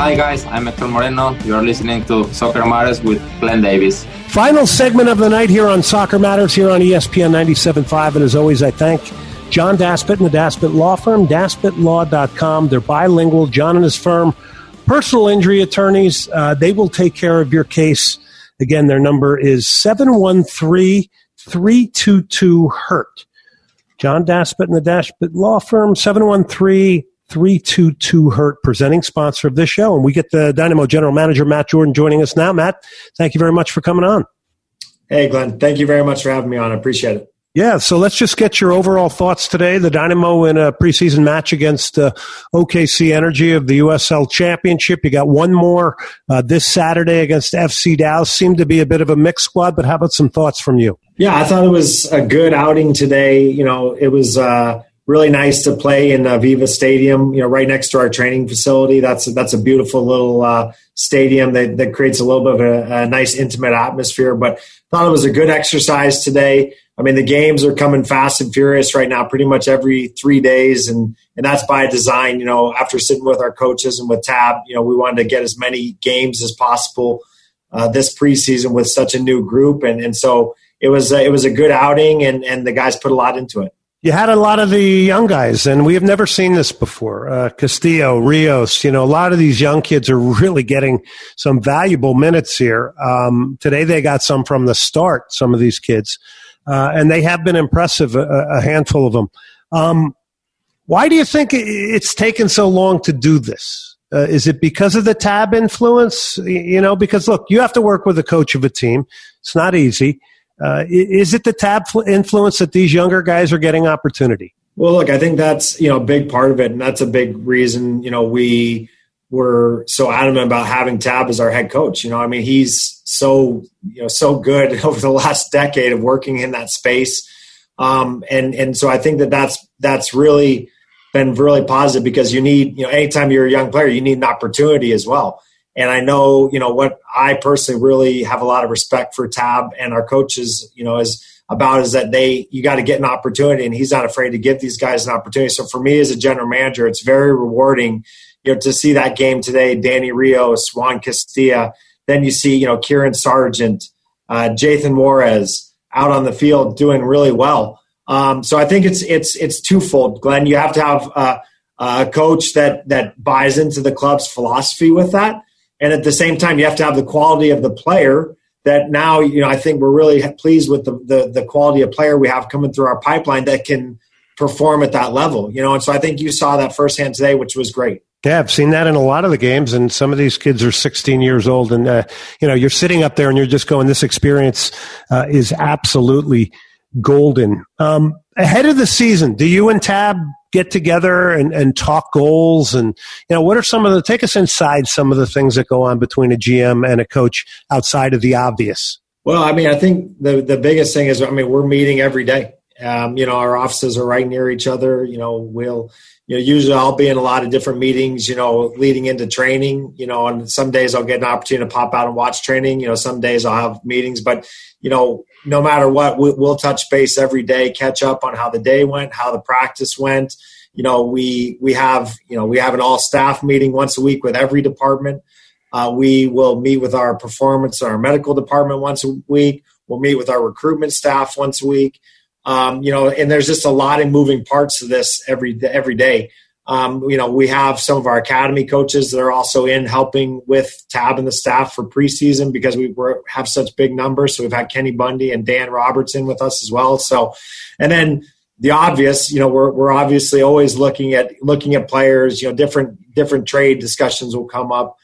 Hi guys, I'm Hector Moreno. You're listening to Soccer Matters with Glenn Davis. Final segment of the night here on Soccer Matters here on ESPN 97.5. And as always, I thank John Daspit and the Daspit Law Firm, DaspitLaw.com. They're bilingual. John and his firm, personal injury attorneys. They will take care of your case. Again, their number is 713-322-HURT. John Daspit and the Daspit Law Firm, 713-322-HURT, presenting sponsor of this show. And we get the Dynamo General Manager, Matt Jordan, joining us now. Matt, thank you very much for coming on. Hey, Glenn. Thank you very much for having me on. I appreciate it. Yeah, so let's just get your overall thoughts today. The Dynamo in a preseason match against OKC Energy of the USL Championship. You got one more this Saturday against FC Dallas. Seemed to be a bit of a mixed squad, but how about some thoughts from you? Yeah, I thought it was a good outing today. You know, it was really nice to play in Viva Stadium, you know, right next to our training facility. That's a beautiful little stadium that creates a little bit of a nice, intimate atmosphere. But thought it was a good exercise today. I mean, the games are coming fast and furious right now, pretty much every 3 days, and that's by design. You know, after sitting with our coaches and with Tab, you know, we wanted to get as many games as possible this preseason with such a new group, and so it was a good outing, and the guys put a lot into it. You had a lot of the young guys, and we have never seen this before. Castillo, Rios, you know, a lot of these young kids are really getting some valuable minutes here. Today they got some from the start, some of these kids. And they have been impressive, a handful of them. Why do you think it's taken so long to do this? Is it because of the Tab influence? You know, because, look, you have to work with the coach of a team. It's not easy. Is it the Tab influence that these younger guys are getting opportunity? Well, look, I think that's, you know, a big part of it, and that's a big reason, you know, we were so adamant about having Tab as our head coach. You know, I mean, he's so good over the last decade of working in that space. And so I think that's really been really positive, because you need, you know, anytime you're a young player, you need an opportunity as well. And I know, you know, what I personally really have a lot of respect for Tab and our coaches, you know, is that you got to get an opportunity, and he's not afraid to give these guys an opportunity. So for me as a general manager, it's very rewarding, you know, to see that game today, Danny Rios, Juan Castilla. Then you see, you know, Kieran Sargent, Jathan Juarez out on the field doing really well. So I think it's twofold, Glenn. You have to have a coach that buys into the club's philosophy with that, and at the same time, you have to have the quality of the player. That now, you know, I think we're really pleased with the quality of player we have coming through our pipeline that can perform at that level. You know, and so I think you saw that firsthand today, which was great. Yeah, I've seen that in a lot of the games, and some of these kids are 16 years old, and you know, you're sitting up there and you're just going, this experience is absolutely golden. Ahead of the season, do you and Tab get together and talk goals? And, you know, what are take us inside some of the things that go on between a GM and a coach outside of the obvious? Well, I mean, I think the biggest thing is, I mean, we're meeting every day. You know, our offices are right near each other. You know, usually I'll be in a lot of different meetings, you know, leading into training, you know, and some days I'll get an opportunity to pop out and watch training. You know, some days I'll have meetings, but, you know, no matter what, we'll touch base every day, catch up on how the day went, how the practice went. You know, we have an all staff meeting once a week with every department. We will meet with our performance, our medical department once a week. We'll meet with our recruitment staff once a week. You know, and there's just a lot of moving parts to this every day. You know, we have some of our academy coaches that are also in helping with Tab and the staff for preseason, because we have such big numbers. So we've had Kenny Bundy and Dan Robertson with us as well. So, and then the obvious, you know, we're obviously always looking at players. You know, different trade discussions will come up.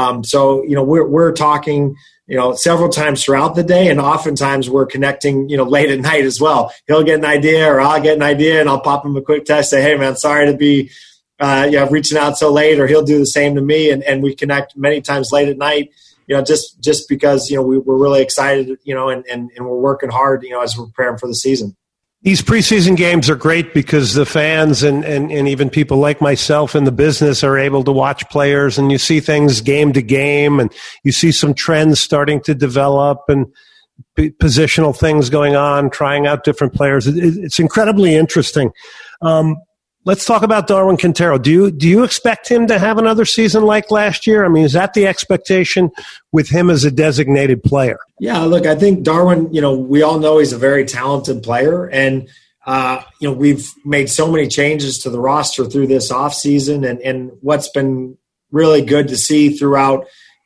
So, you know, we're talking, you know, several times throughout the day, and oftentimes we're connecting, you know, late at night as well. He'll get an idea, or I'll get an idea, and I'll pop him a quick text, say, hey man, sorry to be, reaching out so late, or he'll do the same to me. And we connect many times late at night, you know, just because, you know, we're really excited, you know, and we're working hard, you know, as we're preparing for the season. These preseason games are great because the fans and even people like myself in the business are able to watch players, and you see things game to game, and you see some trends starting to develop and positional things going on, trying out different players. It's incredibly interesting. Let's talk about Darwin Quintero. Do you expect him to have another season like last year? I mean, is that the expectation with him as a designated player? Yeah, look, I think Darwin, we all know he's a very talented player. And, we've made so many changes to the roster through this offseason. And what's been really good to see throughout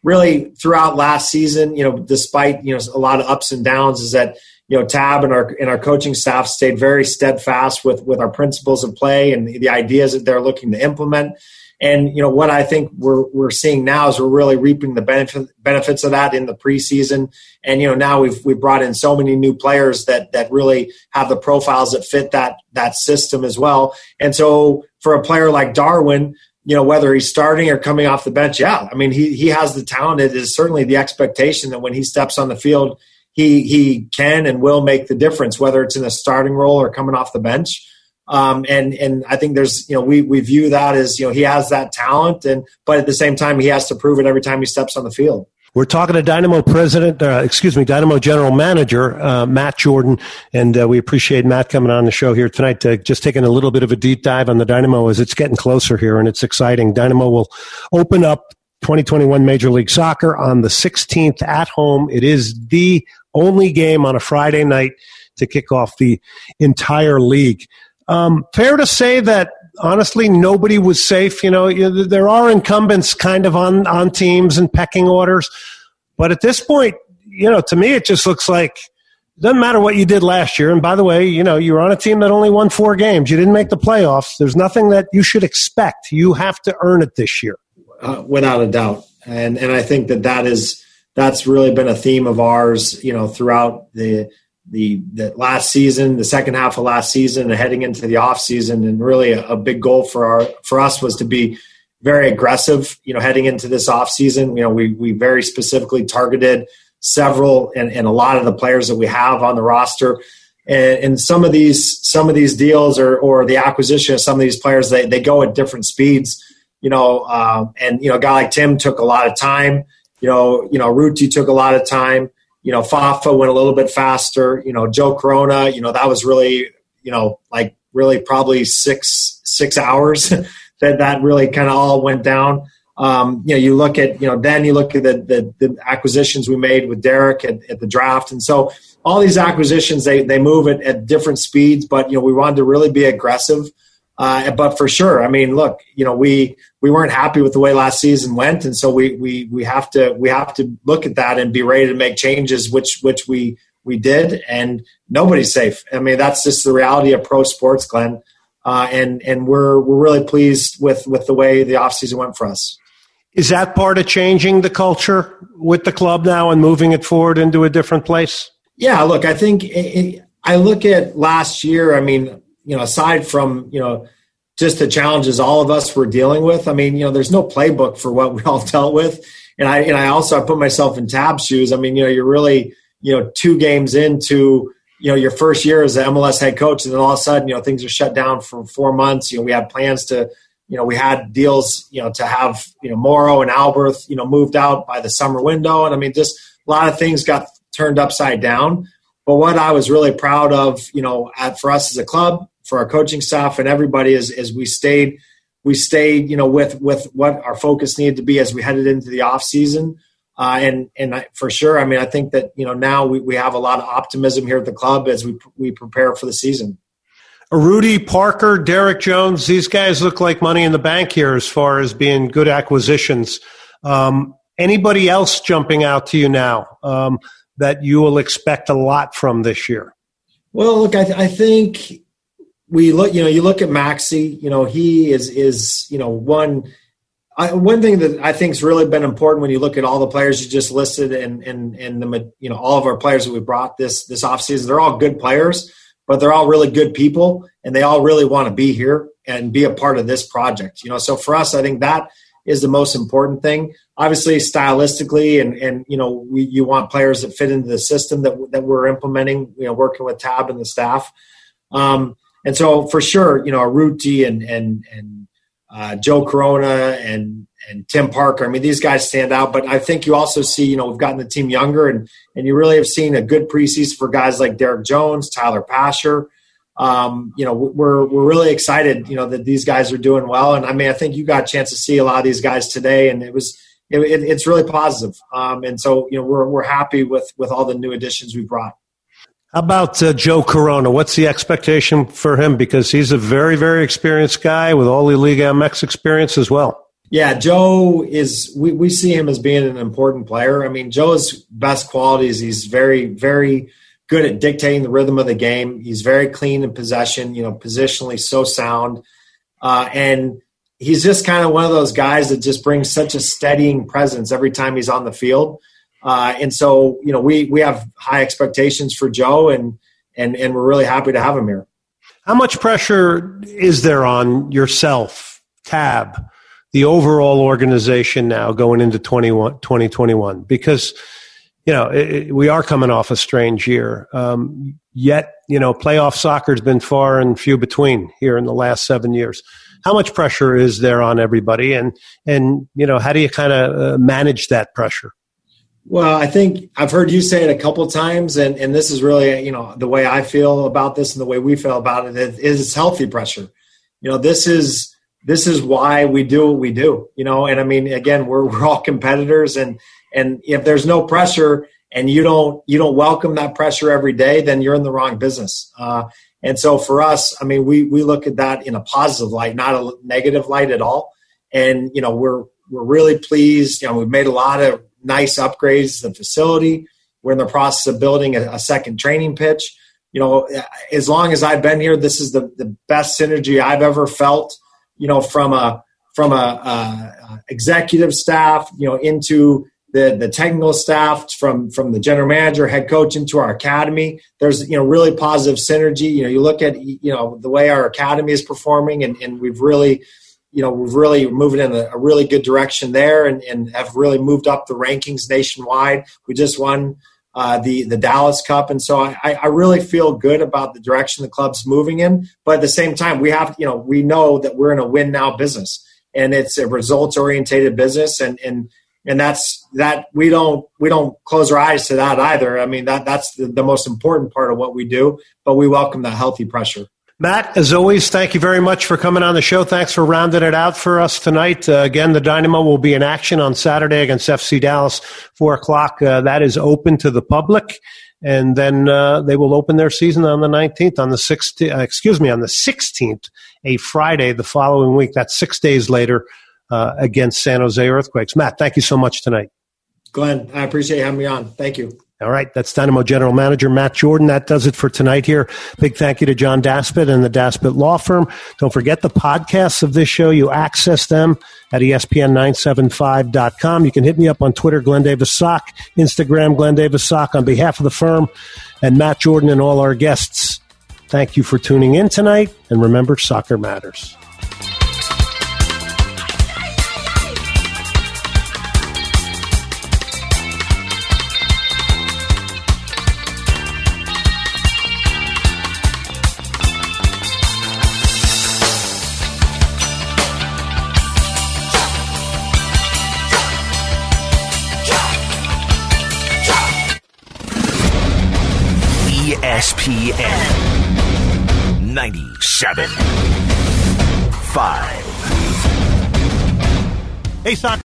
last season, despite, a lot of ups and downs, is that, Tab and our coaching staff stayed very steadfast with our principles of play and the ideas that they're looking to implement. And, what I think we're seeing now is we're really reaping the benefits of that in the preseason. And, now we've brought in so many new players that really have the profiles that fit that system as well. And so for a player like Darwin, whether he's starting or coming off the bench, yeah, I mean, he has the talent. It is certainly the expectation that when he steps on the field, he can and will make the difference, whether it's in a starting role or coming off the bench. And I think there's, we view that as, he has that talent, but at the same time, he has to prove it every time he steps on the field. We're talking to Dynamo Dynamo General Manager, Matt Jordan, and we appreciate Matt coming on the show here tonight, just taking a little bit of a deep dive on the Dynamo as it's getting closer here, and it's exciting. Dynamo will open up 2021 Major League Soccer on the 16th at home. It is the only game on a Friday night to kick off the entire league. Fair to say that, honestly, nobody was safe. There are incumbents kind of on teams and pecking orders. But at this point, to me, it just looks like it doesn't matter what you did last year. And by the way, you were on a team that only won 4 games. You didn't make the playoffs. There's nothing that you should expect. You have to earn it this year. Without a doubt. And I think that's really been a theme of ours, throughout the last season, the second half of last season, and heading into the off season. And really a big goal for us was to be very aggressive, heading into this off season. We very specifically targeted several and a lot of the players that we have on the roster. And some of these deals or the acquisition of some of these players, they go at different speeds. And a guy like Tim took a lot of time. Ruti took a lot of time. Fafa went a little bit faster. Joe Corona, that was really, really probably six hours that really kind of all went down. You look at, then you look at the acquisitions we made with Derek at the draft. And so all these acquisitions, they move at different speeds, but, we wanted to really be aggressive. But for sure, I mean, look, we weren't happy with the way last season went, and so we have to look at that and be ready to make changes, which we did, and nobody's safe. I mean, that's just the reality of pro sports, Glenn, and we're really pleased with the way the offseason went for us. Is that part of changing the culture with the club now and moving it forward into a different place? Yeah, look, I think I look at last year. I mean, aside from, just the challenges all of us were dealing with, I mean, there's no playbook for what we all dealt with. And I put myself in Tab's shoes. I mean, you're really, 2 games into, your first year as the MLS head coach, and then all of a sudden, things are shut down for 4 months. We had plans to, we had deals, to have, Morrow and Alberth, moved out by the summer window. And I mean, just a lot of things got turned upside down. But what I was really proud of, for us as a club, for our coaching staff and everybody is we stayed, with what our focus needed to be as we headed into the off season. And for sure, I mean, I think that, now we have a lot of optimism here at the club as we prepare for the season. Rudy, Parker, Derek Jones, these guys look like money in the bank here as far as being good acquisitions. Anybody else jumping out to you now that you will expect a lot from this year? Well, look, I think we look, you look at Maxi, he is one thing that I think has really been important when you look at all the players you just listed and the, all of our players that we brought this offseason, they're all good players, but they're all really good people and they all really want to be here and be a part of this project. So for us, I think that is the most important thing. Obviously, stylistically, and you want players that fit into the system that we're implementing. Working with Tab and the staff, and so for sure, Ruti and Joe Corona and Tim Parker. I mean, these guys stand out. But I think you also see, we've gotten the team younger, and you really have seen a good preseason for guys like Derek Jones, Tyler Pasher. we're really excited, that these guys are doing well. And I mean, I think you got a chance to see a lot of these guys today, and it's really positive. And so, we're happy with all the new additions we brought. How about Joe Corona? What's the expectation for him? Because he's a very, very experienced guy with all the Liga MX experience as well. Yeah, Joe is, we see him as being an important player. I mean, Joe's best qualities, he's very, very good at dictating the rhythm of the game. He's very clean in possession, positionally so sound. And he's just kind of one of those guys that just brings such a steadying presence every time he's on the field. And so, we have high expectations for Joe, and we're really happy to have him here. How much pressure is there on yourself, Tab, the overall organization now going into 2021? Because, we are coming off a strange year. Yet, playoff soccer has been far and few between here in the last 7 years. How much pressure is there on everybody? And how do you kind of manage that pressure? Well, I think I've heard you say it a couple of times, and this is really, the way I feel about this and the way we feel about it is healthy pressure. This is why we do what we do, and I mean, again, we're all competitors, and if there's no pressure and you don't welcome that pressure every day, then you're in the wrong business. And so for us, I mean, we look at that in a positive light, not a negative light at all. And, we're really pleased. We've made a lot of nice upgrades to the facility. We're in the process of building a second training pitch. As long as I've been here, this is the best synergy I've ever felt, from a executive staff, into the technical staff, from the general manager, head coach, into our academy. There's, really positive synergy. You look at, the way our academy is performing, and we've really moving in a really good direction there, and have really moved up the rankings nationwide. We just won the Dallas Cup, and so I really feel good about the direction the club's moving in. But at the same time, we have, we know that we're in a win now business, and it's a results oriented business, and that's that we don't close our eyes to that either. I mean, that's the most important part of what we do, but we welcome that healthy pressure. Matt, as always, thank you very much for coming on the show. Thanks for rounding it out for us tonight. Again, the Dynamo will be in action on Saturday against FC Dallas, 4:00. That is open to the public. And then they will open their season on the 19th, on the 16th, a Friday the following week. That's 6 days later against San Jose Earthquakes. Matt, thank you so much tonight. Glenn, I appreciate you having me on. Thank you. All right, that's Dynamo General Manager Matt Jordan. That does it for tonight here. Big thank you to John Daspit and the Daspit Law Firm. Don't forget the podcasts of this show. You access them at ESPN975.com. You can hit me up on Twitter, Glenn Davis Sock, Instagram, Glenn Davis Sock. On behalf of the firm and Matt Jordan and all our guests, thank you for tuning in tonight. And remember, soccer matters. ESPN 97.5. Hey, soccer.